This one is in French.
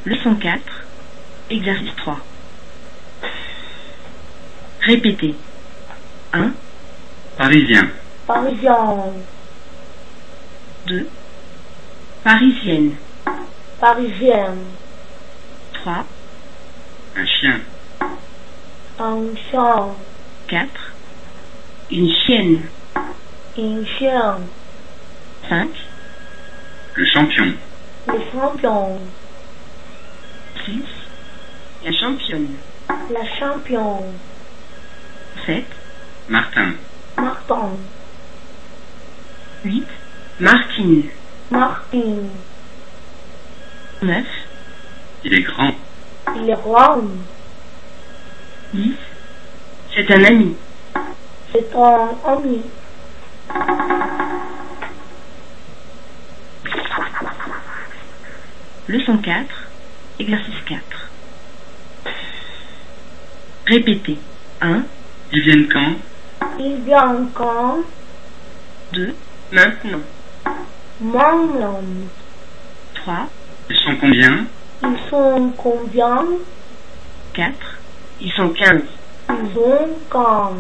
Leçon 4, exercice 3. Répétez. 1, Parisien, Parisien, 2, parisienne, parisienne, 3, un chien, un chien, 4, une chienne, une chienne, 5, le champion, le champion, 6, la championne, la champion, 7, Martin, Martin, 8, Martine, Martin, 9, il est grand, il est roi, 10, c'est un ami. c'est un ami. Leçon 4, exercice 4. Répétez. 1, ils viennent quand? Il vient quand? 2, maintenant. Maintenant, 3, Ils sont combien? ils sont combien? 4, ils sont 15. Ils ont quand?